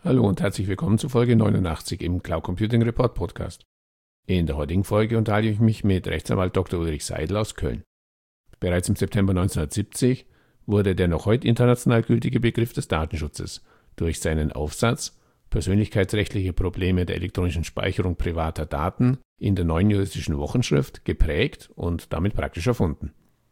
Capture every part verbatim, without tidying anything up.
Hallo und herzlich willkommen zu Folge neunundachtzig im Cloud Computing Report Podcast. In der heutigen Folge unterhalte ich mich mit Rechtsanwalt Doktor Ulrich Seidel aus Köln. Bereits im September neunzehnhundertsiebzig wurde der noch heute international gültige Begriff des Datenschutzes durch seinen Aufsatz Persönlichkeitsrechtliche Probleme der elektronischen Speicherung privater Daten in der Neuen Juristischen Wochenschrift geprägt und damit praktisch erfunden.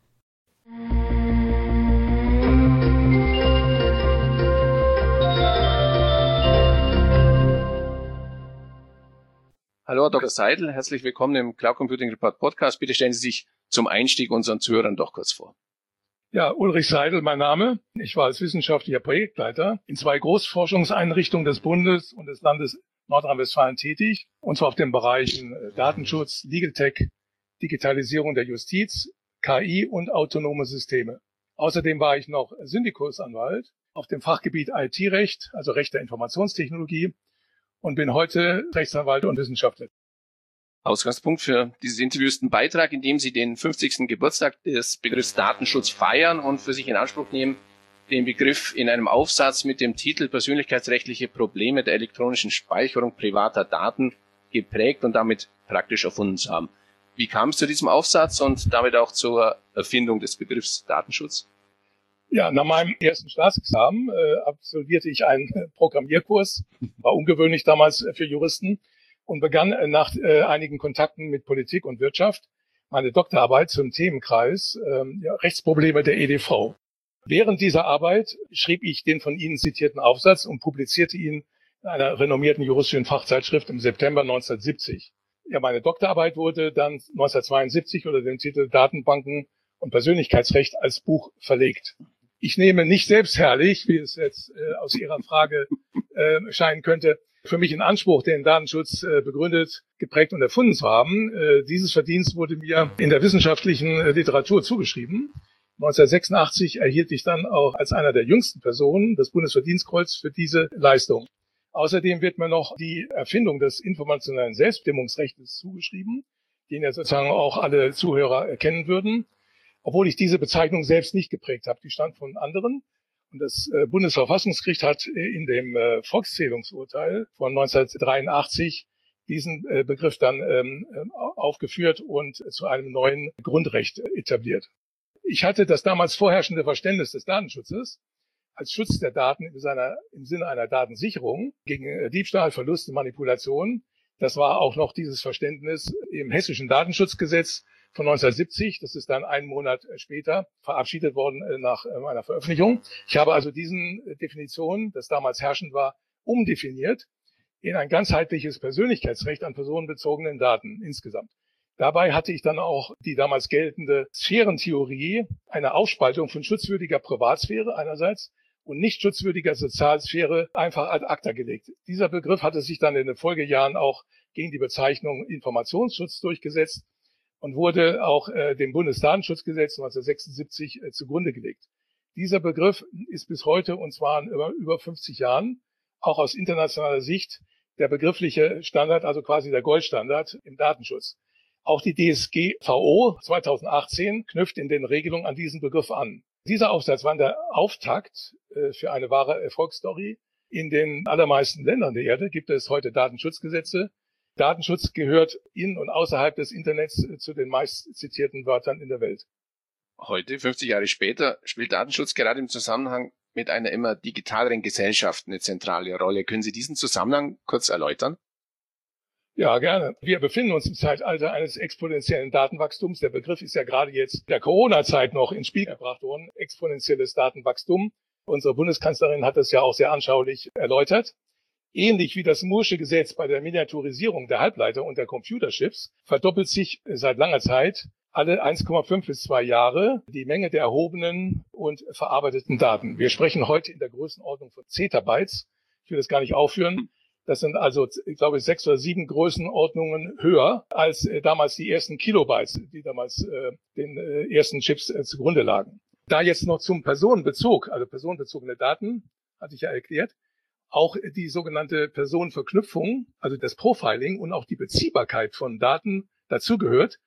Hallo, Herr Doktor Seidel, herzlich willkommen im Cloud Computing Report Podcast. Bitte stellen Sie sich zum Einstieg unseren Zuhörern doch kurz vor. Ja, Ulrich Seidel, mein Name. Ich war als wissenschaftlicher Projektleiter in zwei Großforschungseinrichtungen des Bundes und des Landes Nordrhein-Westfalen tätig, und zwar auf den Bereichen Datenschutz, Legal Tech, Digitalisierung der Justiz, K I und autonome Systeme. Außerdem war ich noch Syndikusanwalt auf dem Fachgebiet I T-Recht, also Recht der Informationstechnologie, und bin heute Rechtsanwalt und Wissenschaftler. Ausgangspunkt für dieses Interview ist ein Beitrag, in dem Sie den fünfzigsten Geburtstag des Begriffs Datenschutz feiern und für sich in Anspruch nehmen, den Begriff in einem Aufsatz mit dem Titel Persönlichkeitsrechtliche Probleme der elektronischen Speicherung privater Daten geprägt und damit praktisch erfunden zu haben. Wie kam es zu diesem Aufsatz und damit auch zur Erfindung des Begriffs Datenschutz? Ja, nach meinem ersten Staatsexamen äh, absolvierte ich einen Programmierkurs, war ungewöhnlich damals äh, für Juristen, und begann äh, nach äh, einigen Kontakten mit Politik und Wirtschaft meine Doktorarbeit zum Themenkreis äh, ja, Rechtsprobleme der E D V. Während dieser Arbeit schrieb ich den von Ihnen zitierten Aufsatz und publizierte ihn in einer renommierten juristischen Fachzeitschrift im September neunzehnhundertsiebzig. Ja, meine Doktorarbeit wurde dann neunzehnhundertzweiundsiebzig unter dem Titel Datenbanken und Persönlichkeitsrecht als Buch verlegt. Ich nehme nicht selbstherrlich, wie es jetzt äh, aus Ihrer Frage äh, scheinen könnte, für mich in Anspruch, den Datenschutz äh, begründet, geprägt und erfunden zu haben. Äh, dieses Verdienst wurde mir in der wissenschaftlichen äh, Literatur zugeschrieben. neunzehnhundertsechsundachtzig erhielt ich dann auch als einer der jüngsten Personen das Bundesverdienstkreuz für diese Leistung. Außerdem wird mir noch die Erfindung des informationellen Selbstbestimmungsrechts zugeschrieben, den ja sozusagen auch alle Zuhörer erkennen würden, obwohl ich diese Bezeichnung selbst nicht geprägt habe. Die stammt von anderen. Und das äh, Bundesverfassungsgericht hat äh, in dem äh, Volkszählungsurteil von neunzehnhundertdreiundachtzig diesen äh, Begriff dann ähm, aufgeführt und äh, zu einem neuen Grundrecht äh, etabliert. Ich hatte das damals vorherrschende Verständnis des Datenschutzes als Schutz der Daten in seiner, im Sinne einer Datensicherung gegen äh, Diebstahl, Verluste, Manipulation. Das war auch noch dieses Verständnis im Hessischen Datenschutzgesetz von neunzehnhundertsiebzig, das ist dann einen Monat später verabschiedet worden nach meiner Veröffentlichung. Ich habe also diesen Definition, das damals herrschend war, umdefiniert in ein ganzheitliches Persönlichkeitsrecht an personenbezogenen Daten insgesamt. Dabei hatte ich dann auch die damals geltende Sphärentheorie, eine Aufspaltung von schutzwürdiger Privatsphäre einerseits und nicht schutzwürdiger Sozialsphäre einfach ad acta gelegt. Dieser Begriff hatte sich dann in den Folgejahren auch gegen die Bezeichnung Informationsschutz durchgesetzt und wurde auch äh, dem Bundesdatenschutzgesetz neunzehnhundertsechsundsiebzig äh, zugrunde gelegt. Dieser Begriff ist bis heute, und zwar in über, über fünfzig Jahren, auch aus internationaler Sicht der begriffliche Standard, also quasi der Goldstandard im Datenschutz. Auch die D S G V O zweitausendachtzehn knüpft in den Regelungen an diesen Begriff an. Dieser Aufsatz war der Auftakt äh, für eine wahre Erfolgsstory. In den allermeisten Ländern der Erde gibt es heute Datenschutzgesetze. Datenschutz gehört in und außerhalb des Internets zu den meist zitierten Wörtern in der Welt. Heute, fünfzig Jahre später, spielt Datenschutz gerade im Zusammenhang mit einer immer digitaleren Gesellschaft eine zentrale Rolle. Können Sie diesen Zusammenhang kurz erläutern? Ja, gerne. Wir befinden uns im Zeitalter eines exponentiellen Datenwachstums. Der Begriff ist ja gerade jetzt in der Corona-Zeit noch ins Spiel gebracht worden. Exponentielles Datenwachstum. Unsere Bundeskanzlerin hat das ja auch sehr anschaulich erläutert. Ähnlich wie das Moore'sche Gesetz bei der Miniaturisierung der Halbleiter und der Computerchips verdoppelt sich seit langer Zeit alle eins Komma fünf bis zwei Jahre die Menge der erhobenen und verarbeiteten Daten. Wir sprechen heute in der Größenordnung von Zettabytes. Ich will das gar nicht aufführen. Das sind also, ich glaube, sechs oder sieben Größenordnungen höher als äh, damals die ersten Kilobytes, die damals äh, den äh, ersten Chips äh, zugrunde lagen. Da jetzt noch zum Personenbezug, also personenbezogene Daten, hatte ich ja erklärt, auch die sogenannte Personenverknüpfung, also das Profiling und auch die Beziehbarkeit von Daten dazugehört,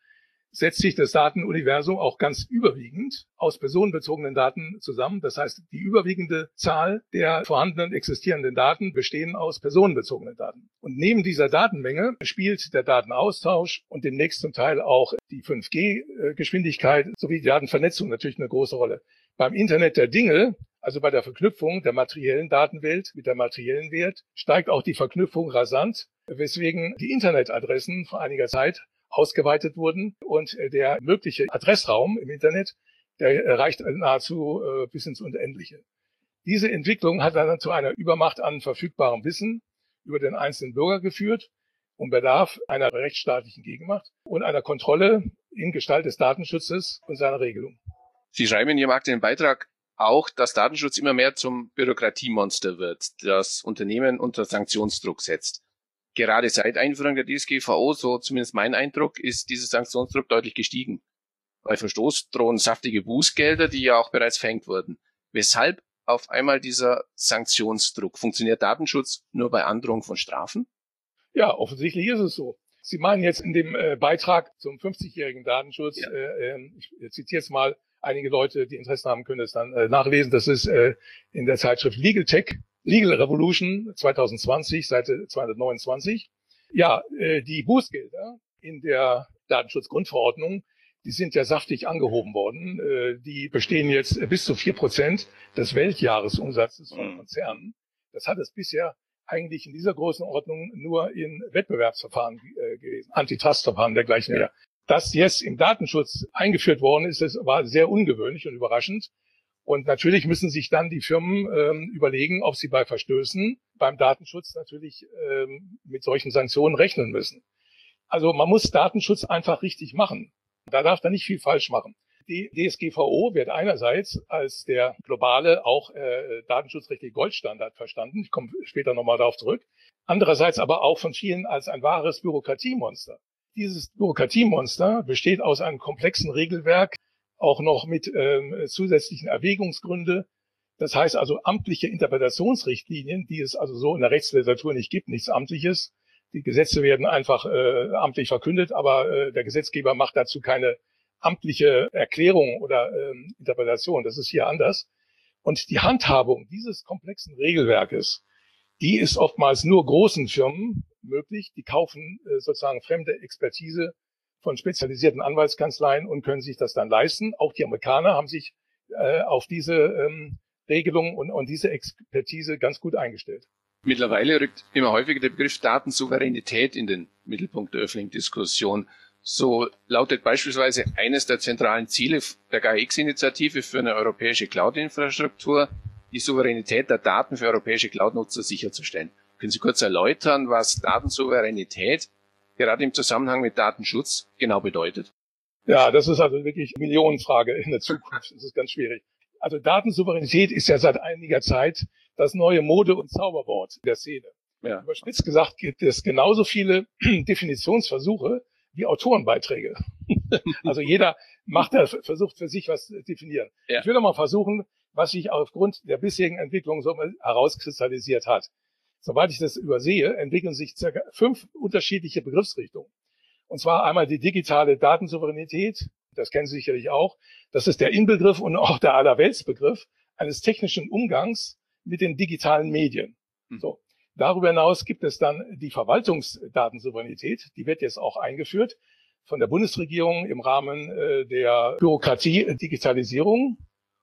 setzt sich das Datenuniversum auch ganz überwiegend aus personenbezogenen Daten zusammen. Das heißt, die überwiegende Zahl der vorhandenen existierenden Daten bestehen aus personenbezogenen Daten. Und neben dieser Datenmenge spielt der Datenaustausch und demnächst zum Teil auch die fünf G Geschwindigkeit sowie die Datenvernetzung natürlich eine große Rolle. Beim Internet der Dinge, also bei der Verknüpfung der materiellen Datenwelt mit der materiellen Welt, steigt auch die Verknüpfung rasant, weswegen die Internetadressen vor einiger Zeit ausgeweitet wurden und der mögliche Adressraum im Internet, der reicht nahezu äh, bis ins Unendliche. Diese Entwicklung hat dann zu einer Übermacht an verfügbarem Wissen über den einzelnen Bürger geführt und bedarf einer rechtsstaatlichen Gegenmacht und einer Kontrolle in Gestalt des Datenschutzes und seiner Regelung. Sie schreiben in Ihrem aktuellen Beitrag auch, dass Datenschutz immer mehr zum Bürokratiemonster wird, das Unternehmen unter Sanktionsdruck setzt. Gerade seit Einführung der D S G V O, so zumindest mein Eindruck, ist dieser Sanktionsdruck deutlich gestiegen. Bei Verstoß drohen saftige Bußgelder, die ja auch bereits verhängt wurden. Weshalb auf einmal dieser Sanktionsdruck? Funktioniert Datenschutz nur bei Androhung von Strafen? Ja, offensichtlich ist es so. Sie meinen jetzt in dem äh, Beitrag zum fünfzigjährigen Datenschutz, Ja. äh, ich zitiere jetzt mal, einige Leute, die Interesse haben, können es dann äh, nachlesen. Das ist äh, in der Zeitschrift Legal Tech, Legal Revolution zwanzig zwanzig, Seite zweihundertneunundzwanzig. Ja, äh, die Bußgelder in der Datenschutzgrundverordnung, die sind ja saftig angehoben worden. Äh, die bestehen jetzt bis zu vier Prozent des Weltjahresumsatzes von Konzernen. Das hat es bisher eigentlich in dieser Größenordnung nur in Wettbewerbsverfahren äh, gewesen, Antitrustverfahren dergleichen mehr. Dass jetzt im Datenschutz eingeführt worden ist, das war sehr ungewöhnlich und überraschend. Und natürlich müssen sich dann die Firmen ähm, überlegen, ob sie bei Verstößen beim Datenschutz natürlich ähm, mit solchen Sanktionen rechnen müssen. Also man muss Datenschutz einfach richtig machen. Da darf man nicht viel falsch machen. Die D S G V O wird einerseits als der globale, auch äh, datenschutzrechtliche Goldstandard verstanden. Ich komme später nochmal darauf zurück. Andererseits aber auch von vielen als ein wahres Bürokratiemonster. Dieses Bürokratiemonster besteht aus einem komplexen Regelwerk, auch noch mit ähm, zusätzlichen Erwägungsgründe. Das heißt also amtliche Interpretationsrichtlinien, die es also so in der Rechtsliteratur nicht gibt, nichts Amtliches. Die Gesetze werden einfach äh, amtlich verkündet, aber äh, der Gesetzgeber macht dazu keine amtliche Erklärung oder ähm, Interpretation. Das ist hier anders. Und die Handhabung dieses komplexen Regelwerkes, die ist oftmals nur großen Firmen möglich. Die kaufen äh, sozusagen fremde Expertise von spezialisierten Anwaltskanzleien und können sich das dann leisten. Auch die Amerikaner haben sich äh, auf diese ähm, Regelung und, und diese Expertise ganz gut eingestellt. Mittlerweile rückt immer häufiger der Begriff Datensouveränität in den Mittelpunkt der öffentlichen Diskussion. So lautet beispielsweise eines der zentralen Ziele der G A I X-Initiative für eine europäische Cloud-Infrastruktur, die Souveränität der Daten für europäische Cloud-Nutzer sicherzustellen. Können Sie kurz erläutern, was Datensouveränität gerade im Zusammenhang mit Datenschutz genau bedeutet? Ja, das ist also wirklich eine Millionenfrage in der Zukunft. Das ist ganz schwierig. Also Datensouveränität ist ja seit einiger Zeit das neue Mode- und Zauberwort der Szene. Ja. Überspitzt gesagt gibt es genauso viele Definitionsversuche wie Autorenbeiträge. Also jeder macht da, versucht für sich was zu definieren. Ja. Ich will doch mal versuchen, was sich aufgrund der bisherigen Entwicklung so herauskristallisiert hat. Soweit ich das übersehe, entwickeln sich circa fünf unterschiedliche Begriffsrichtungen. Und zwar einmal die digitale Datensouveränität, das kennen Sie sicherlich auch. Das ist der Inbegriff und auch der Allerweltsbegriff eines technischen Umgangs mit den digitalen Medien. Hm. So. Darüber hinaus gibt es dann die Verwaltungsdatensouveränität, die wird jetzt auch eingeführt von der Bundesregierung im Rahmen äh, der Bürokratie-Digitalisierung.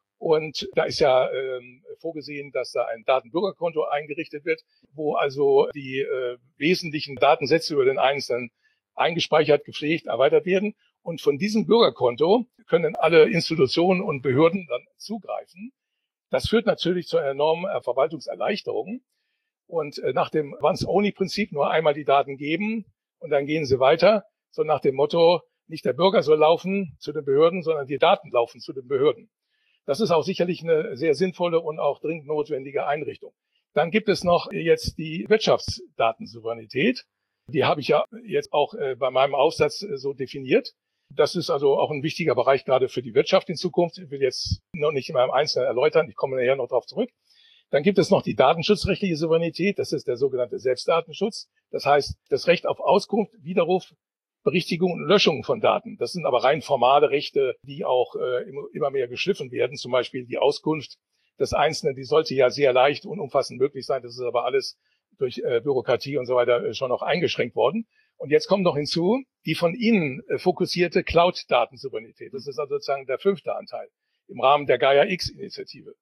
Und da ist ja äh, vorgesehen, dass da ein Datenbürgerkonto eingerichtet wird, wo also die äh, wesentlichen Datensätze über den Einzelnen eingespeichert, gepflegt, erweitert werden. Und von diesem Bürgerkonto können alle Institutionen und Behörden dann zugreifen. Das führt natürlich zu einer enormen Verwaltungserleichterung. Und nach dem Once-Only-Prinzip nur einmal die Daten geben und dann gehen sie weiter. So nach dem Motto, nicht der Bürger soll laufen zu den Behörden, sondern die Daten laufen zu den Behörden. Das ist auch sicherlich eine sehr sinnvolle und auch dringend notwendige Einrichtung. Dann gibt es noch jetzt die Wirtschaftsdatensouveränität. Die habe ich ja jetzt auch bei meinem Aufsatz so definiert. Das ist also auch ein wichtiger Bereich gerade für die Wirtschaft in Zukunft. Ich will jetzt noch nicht in meinem Einzelnen erläutern. Ich komme nachher noch darauf zurück. Dann gibt es noch die datenschutzrechtliche Souveränität. Das ist der sogenannte Selbstdatenschutz. Das heißt, das Recht auf Auskunft, Widerruf Berichtigung und Löschung von Daten. Das sind aber rein formale Rechte, die auch äh, immer mehr geschliffen werden. Zum Beispiel die Auskunft des Einzelnen, die sollte ja sehr leicht und umfassend möglich sein. Das ist aber alles durch äh, Bürokratie und so weiter äh, schon noch eingeschränkt worden. Und jetzt kommt noch hinzu die von Ihnen äh, fokussierte Cloud-Datensouveränität. Das ist also sozusagen der fünfte Anteil im Rahmen der Gaia-X-Initiative.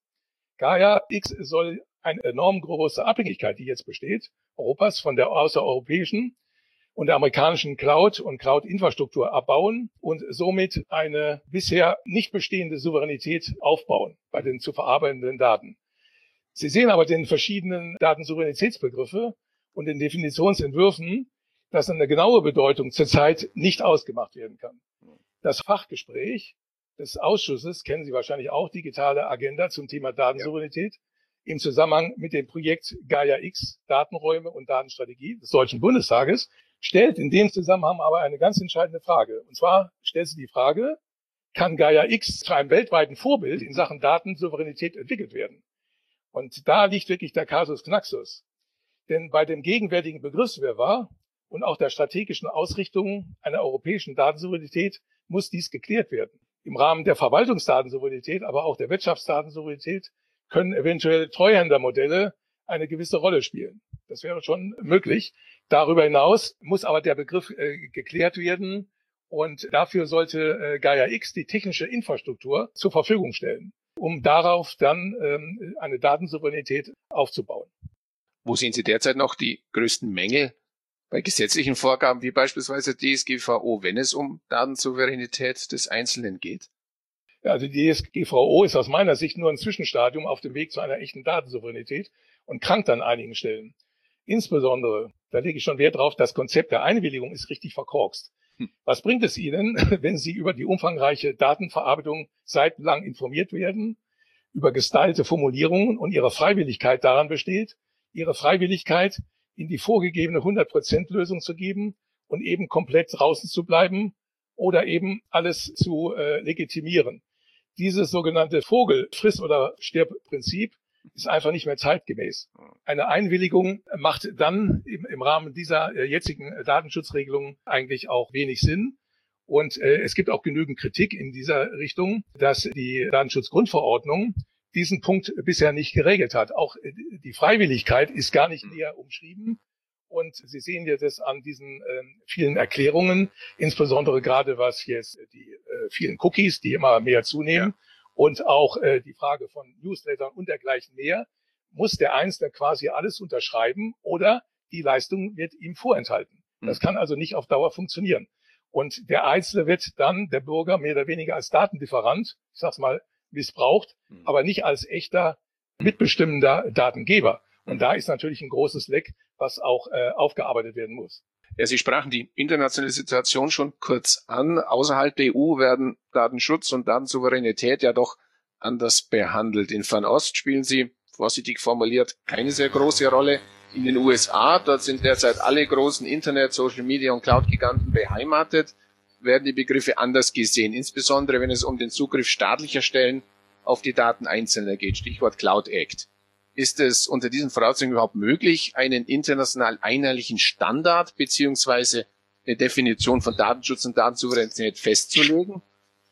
Gaia-X soll eine enorm große Abhängigkeit, die jetzt besteht, Europas von der außereuropäischen und der amerikanischen Cloud- und Cloud-Infrastruktur abbauen und somit eine bisher nicht bestehende Souveränität aufbauen bei den zu verarbeitenden Daten. Sie sehen aber den verschiedenen Datensouveränitätsbegriffe und den Definitionsentwürfen, dass eine genaue Bedeutung zurzeit nicht ausgemacht werden kann. Das Fachgespräch des Ausschusses, kennen Sie wahrscheinlich auch, digitale Agenda zum Thema Datensouveränität, im Zusammenhang mit dem Projekt Gaia-X, Datenräume und Datenstrategie des Deutschen Bundestages, stellt in dem Zusammenhang aber eine ganz entscheidende Frage. Und zwar stellt sie die Frage, kann Gaia-X zu einem weltweiten Vorbild in Sachen Datensouveränität entwickelt werden? Und da liegt wirklich der Kasus Knaxus. Denn bei dem gegenwärtigen Begriffswirrwarr und auch der strategischen Ausrichtung einer europäischen Datensouveränität muss dies geklärt werden. Im Rahmen der Verwaltungsdatensouveränität, aber auch der Wirtschaftsdatensouveränität können eventuell Treuhändermodelle eine gewisse Rolle spielen. Das wäre schon möglich. Darüber hinaus muss aber der Begriff äh, geklärt werden und dafür sollte äh, Gaia-X die technische Infrastruktur zur Verfügung stellen, um darauf dann ähm, eine Datensouveränität aufzubauen. Wo sehen Sie derzeit noch die größten Mängel bei gesetzlichen Vorgaben wie beispielsweise D S G V O, wenn es um Datensouveränität des Einzelnen geht? Ja, also die D S G V O ist aus meiner Sicht nur ein Zwischenstadium auf dem Weg zu einer echten Datensouveränität und krankt an einigen Stellen. Insbesondere, da lege ich schon Wert drauf, das Konzept der Einwilligung ist richtig verkorkst. Hm. Was bringt es Ihnen, wenn Sie über die umfangreiche Datenverarbeitung seitenlang informiert werden, über gestylte Formulierungen und Ihre Freiwilligkeit daran besteht, Ihre Freiwilligkeit in die vorgegebene hundert Prozent Lösung zu geben und eben komplett draußen zu bleiben oder eben alles zu äh, legitimieren? Dieses sogenannte Vogel-Friss- oder Stirb-Prinzip ist einfach nicht mehr zeitgemäß. Eine Einwilligung macht dann im, im Rahmen dieser äh, jetzigen Datenschutzregelungen eigentlich auch wenig Sinn. Und äh, es gibt auch genügend Kritik in dieser Richtung, dass die Datenschutzgrundverordnung diesen Punkt bisher nicht geregelt hat. Auch äh, die Freiwilligkeit ist gar nicht näher umschrieben. Und Sie sehen ja das an diesen äh, vielen Erklärungen, insbesondere gerade was jetzt die äh, vielen Cookies, die immer mehr zunehmen, ja. Und auch äh, die Frage von Newslettern und dergleichen mehr, muss der Einzelne quasi alles unterschreiben oder die Leistung wird ihm vorenthalten. Mhm. Das kann also nicht auf Dauer funktionieren. Und der Einzelne wird dann, der Bürger, mehr oder weniger als Datenlieferant, ich sag's mal, missbraucht, mhm. aber nicht als echter, mitbestimmender Datengeber. Und da ist natürlich ein großes Leck, was auch äh, aufgearbeitet werden muss. Ja, Sie sprachen die internationale Situation schon kurz an. Außerhalb der E U werden Datenschutz und Datensouveränität ja doch anders behandelt. In Fernost spielen sie, vorsichtig formuliert, keine sehr große Rolle. In den U S A, dort sind derzeit alle großen Internet-, Social Media- und Cloud-Giganten beheimatet, werden die Begriffe anders gesehen, insbesondere wenn es um den Zugriff staatlicher Stellen auf die Daten Einzelner geht. Stichwort Cloud Act. Ist es unter diesen Voraussetzungen überhaupt möglich, einen international einheitlichen Standard beziehungsweise eine Definition von Datenschutz und Datensouveränität festzulegen?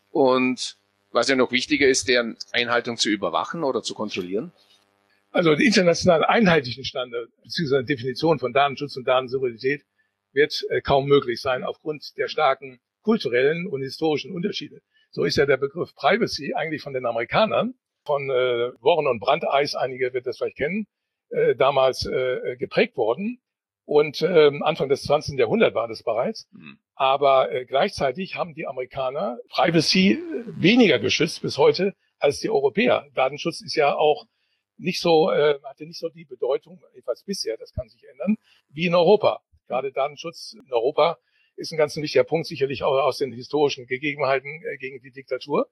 Und was ja noch wichtiger ist, deren Einhaltung zu überwachen oder zu kontrollieren? Also den international einheitlichen Standard beziehungsweise Definition von Datenschutz und Datensouveränität wird äh, kaum möglich sein aufgrund der starken kulturellen und historischen Unterschiede. So ist ja der Begriff Privacy eigentlich von den Amerikanern, von äh, Warren und Brandeis, einige wird das vielleicht kennen, äh, damals äh, geprägt worden. Und äh, Anfang des zwanzigsten Jahrhunderts war das bereits. Mhm. Aber äh, gleichzeitig haben die Amerikaner Privacy weniger geschützt bis heute als die Europäer. Datenschutz ist ja auch nicht so, äh, hatte nicht so die Bedeutung, jedenfalls bisher, das kann sich ändern, wie in Europa. Gerade Datenschutz in Europa ist ein ganz wichtiger Punkt, sicherlich auch aus den historischen Gegebenheiten äh, gegen die Diktatur.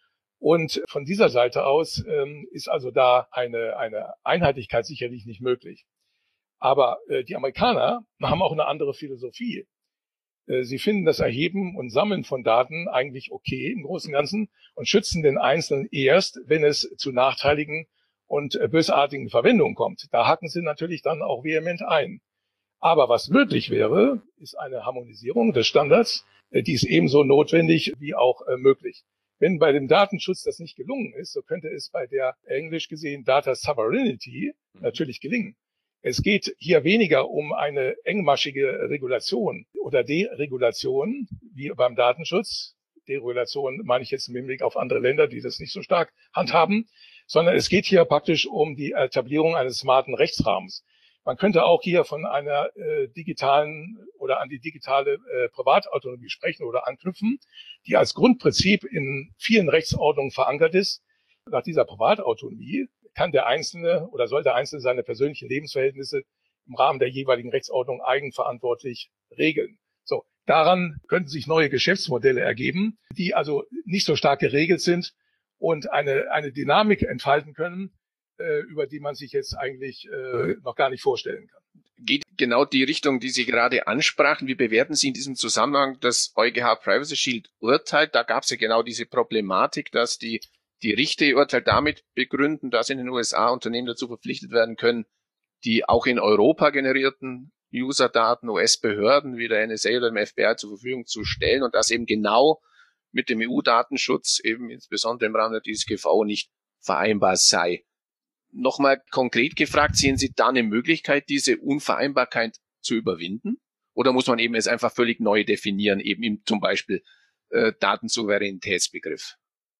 Und von dieser Seite aus ähm, ist also da eine, eine Einheitlichkeit sicherlich nicht möglich. Aber äh, die Amerikaner haben auch eine andere Philosophie. Äh, sie finden das Erheben und Sammeln von Daten eigentlich okay im Großen und Ganzen und schützen den Einzelnen erst, wenn es zu nachteiligen und äh, bösartigen Verwendungen kommt. Da haken sie natürlich dann auch vehement ein. Aber was möglich wäre, ist eine Harmonisierung des Standards. Die ist ebenso notwendig wie auch möglich. Wenn bei dem Datenschutz das nicht gelungen ist, so könnte es bei der englisch gesehen Data Sovereignty natürlich gelingen. Es geht hier weniger um eine engmaschige Regulation oder Deregulation wie beim Datenschutz. Deregulation meine ich jetzt im Hinblick auf andere Länder, die das nicht so stark handhaben, sondern es geht hier praktisch um die Etablierung eines smarten Rechtsrahmens. Man könnte auch hier von einer äh, digitalen oder an die digitale äh, Privatautonomie sprechen oder anknüpfen, die als Grundprinzip in vielen Rechtsordnungen verankert ist. Nach dieser Privatautonomie kann der Einzelne oder soll der Einzelne seine persönlichen Lebensverhältnisse im Rahmen der jeweiligen Rechtsordnung eigenverantwortlich regeln. So, daran könnten sich neue Geschäftsmodelle ergeben, die also nicht so stark geregelt sind und eine, eine Dynamik entfalten können, äh, über die man sich jetzt eigentlich äh, noch gar nicht vorstellen kann. Geht genau die Richtung, die Sie gerade ansprachen. Wie bewerten Sie in diesem Zusammenhang das EuGH Privacy Shield Urteil? Da gab es ja genau diese Problematik, dass die die Richter ihr Urteil damit begründen, dass in den U S A Unternehmen dazu verpflichtet werden können, die auch in Europa generierten User-Daten U S-Behörden wie der N S A oder dem F B I zur Verfügung zu stellen und das eben genau mit dem E U-Datenschutz, eben insbesondere im Rahmen der D S G V, nicht vereinbar sei. Nochmal konkret gefragt, sehen Sie da eine Möglichkeit, diese Unvereinbarkeit zu überwinden? Oder muss man eben es einfach völlig neu definieren, eben im zum Beispiel äh, Datensouveränitätsbegriff?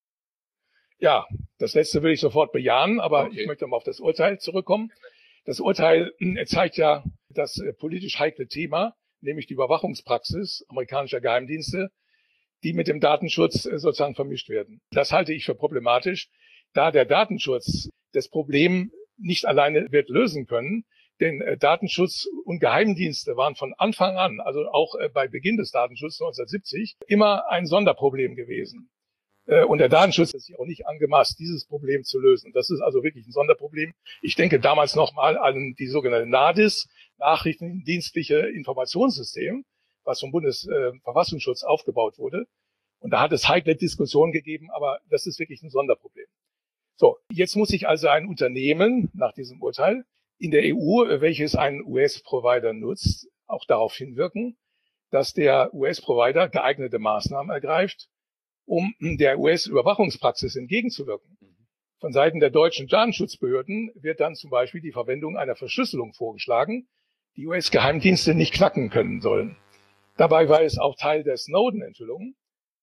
Ja, das Letzte will ich sofort bejahen, aber okay. Ich möchte mal auf das Urteil zurückkommen. Das Urteil äh, zeigt ja das äh, politisch heikle Thema, nämlich die Überwachungspraxis amerikanischer Geheimdienste, die mit dem Datenschutz äh, sozusagen vermischt werden. Das halte ich für problematisch, da der Datenschutz das Problem nicht alleine wird lösen können, denn äh, Datenschutz und Geheimdienste waren von Anfang an, also auch äh, bei Beginn des Datenschutzes neunzehnhundertsiebzig, immer ein Sonderproblem gewesen. Und der Datenschutz ist sich auch nicht angemaßt, dieses Problem zu lösen. Das ist also wirklich ein Sonderproblem. Ich denke damals nochmal an die sogenannte NADIS, Nachrichtendienstliche Informationssystem, was vom Bundesverfassungsschutz aufgebaut wurde. Und da hat es heikle Diskussionen gegeben, aber das ist wirklich ein Sonderproblem. So, jetzt muss sich also ein Unternehmen nach diesem Urteil in der E U, welches einen U S-Provider nutzt, auch darauf hinwirken, dass der U S-Provider geeignete Maßnahmen ergreift, um der U S-Überwachungspraxis entgegenzuwirken. Von Seiten der deutschen Datenschutzbehörden wird dann zum Beispiel die Verwendung einer Verschlüsselung vorgeschlagen, die U S-Geheimdienste nicht knacken können sollen. Dabei war es auch Teil der Snowden-Enthüllung,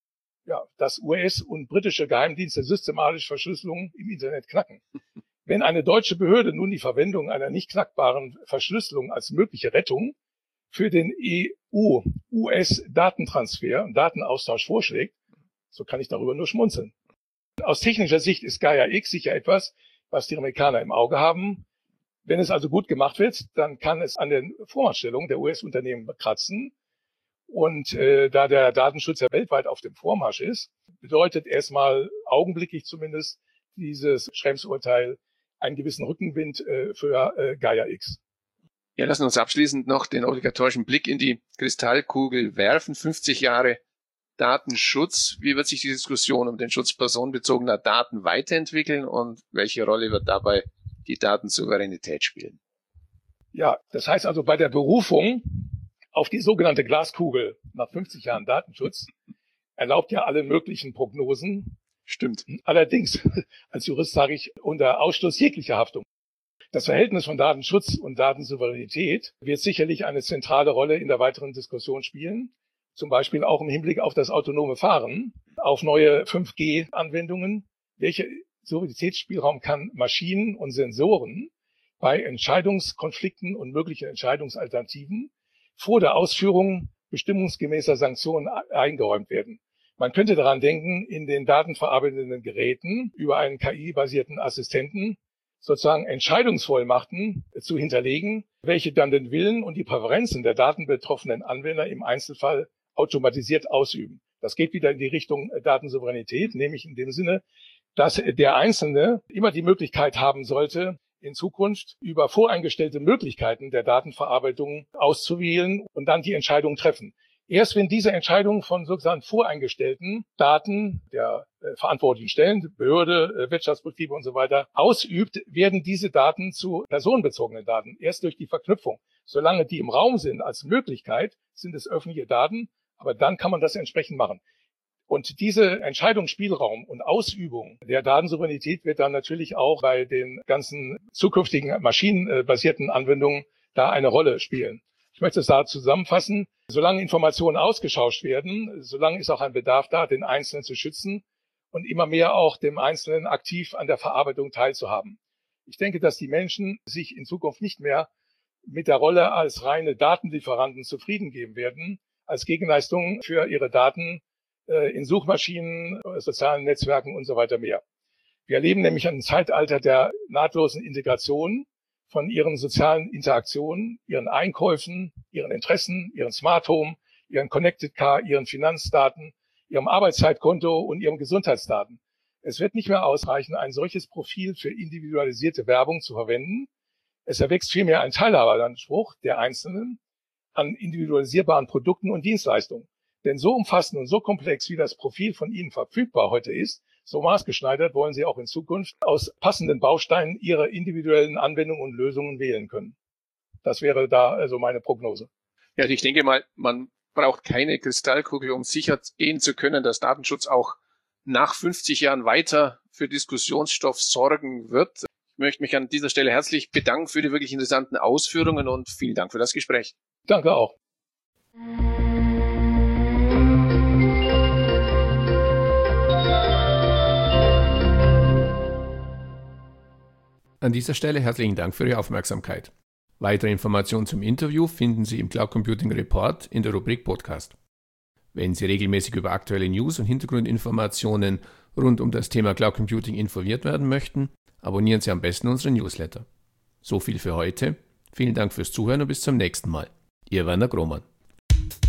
ja, dass U S- und britische Geheimdienste systematisch Verschlüsselungen im Internet knacken. Wenn eine deutsche Behörde nun die Verwendung einer nicht knackbaren Verschlüsselung als mögliche Rettung für den E U-U S-Datentransfer und Datenaustausch vorschlägt, so kann ich darüber nur schmunzeln. Aus technischer Sicht ist Gaia X sicher etwas, was die Amerikaner im Auge haben. Wenn es also gut gemacht wird, dann kann es an den Vormachtstellungen der U S-Unternehmen kratzen. Und äh, da der Datenschutz ja weltweit auf dem Vormarsch ist, bedeutet erstmal augenblicklich zumindest dieses Schrems-Urteil einen gewissen Rückenwind äh, für äh, Gaia X. Ja, lassen uns abschließend noch den obligatorischen Blick in die Kristallkugel werfen. fünfzig Jahre Datenschutz. Wie wird sich die Diskussion um den Schutz personenbezogener Daten weiterentwickeln und welche Rolle wird dabei die Datensouveränität spielen? Ja, das heißt also bei der Berufung auf die sogenannte Glaskugel nach fünfzig Jahren Datenschutz erlaubt ja alle möglichen Prognosen. Stimmt. Allerdings, als Jurist sage ich, unter Ausschluss jeglicher Haftung. Das Verhältnis von Datenschutz und Datensouveränität wird sicherlich eine zentrale Rolle in der weiteren Diskussion spielen. Zum Beispiel auch im Hinblick auf das autonome Fahren, auf neue fünf G Anwendungen. Welcher Souveränitätsspielraum kann Maschinen und Sensoren bei Entscheidungskonflikten und möglichen Entscheidungsalternativen vor der Ausführung bestimmungsgemäßer Sanktionen eingeräumt werden? Man könnte daran denken, in den datenverarbeitenden Geräten über einen K I-basierten Assistenten sozusagen Entscheidungsvollmachten zu hinterlegen, welche dann den Willen und die Präferenzen der datenbetroffenen Anwender im Einzelfall automatisiert ausüben. Das geht wieder in die Richtung Datensouveränität, nämlich in dem Sinne, dass der Einzelne immer die Möglichkeit haben sollte, in Zukunft über voreingestellte Möglichkeiten der Datenverarbeitung auszuwählen und dann die Entscheidung treffen. Erst wenn diese Entscheidung von sozusagen voreingestellten Daten der äh, verantwortlichen Stellen, Behörde, äh, Wirtschaftsbetriebe und so weiter ausübt, werden diese Daten zu personenbezogenen Daten. Erst durch die Verknüpfung. Solange die im Raum sind als Möglichkeit, sind es öffentliche Daten, aber dann kann man das entsprechend machen. Und diese Entscheidungsspielraum und Ausübung der Datensouveränität wird dann natürlich auch bei den ganzen zukünftigen maschinenbasierten Anwendungen da eine Rolle spielen. Ich möchte es da zusammenfassen. Solange Informationen ausgetauscht werden, solange ist auch ein Bedarf da, den Einzelnen zu schützen und immer mehr auch dem Einzelnen aktiv an der Verarbeitung teilzuhaben. Ich denke, dass die Menschen sich in Zukunft nicht mehr mit der Rolle als reine Datenlieferanten zufrieden geben werden, als Gegenleistung für ihre Daten in Suchmaschinen, sozialen Netzwerken und so weiter mehr. Wir erleben nämlich ein Zeitalter der nahtlosen Integration von ihren sozialen Interaktionen, ihren Einkäufen, ihren Interessen, ihren Smart Home, ihren Connected Car, ihren Finanzdaten, ihrem Arbeitszeitkonto und ihren Gesundheitsdaten. Es wird nicht mehr ausreichen, ein solches Profil für individualisierte Werbung zu verwenden. Es erwächst vielmehr ein Teilhaberanspruch der Einzelnen an individualisierbaren Produkten und Dienstleistungen. Denn so umfassend und so komplex, wie das Profil von Ihnen verfügbar heute ist, so maßgeschneidert wollen Sie auch in Zukunft aus passenden Bausteinen Ihre individuellen Anwendungen und Lösungen wählen können. Das wäre da also meine Prognose. Ja, ich denke mal, man braucht keine Kristallkugel, um sicher gehen zu können, dass Datenschutz auch nach fünfzig Jahren weiter für Diskussionsstoff sorgen wird. Ich möchte mich an dieser Stelle herzlich bedanken für die wirklich interessanten Ausführungen und vielen Dank für das Gespräch. Danke auch. An dieser Stelle herzlichen Dank für Ihre Aufmerksamkeit. Weitere Informationen zum Interview finden Sie im Cloud Computing Report in der Rubrik Podcast. Wenn Sie regelmäßig über aktuelle News und Hintergrundinformationen rund um das Thema Cloud Computing informiert werden möchten, abonnieren Sie am besten unseren Newsletter. So viel für heute. Vielen Dank fürs Zuhören und bis zum nächsten Mal. Ihr Werner Grohmann.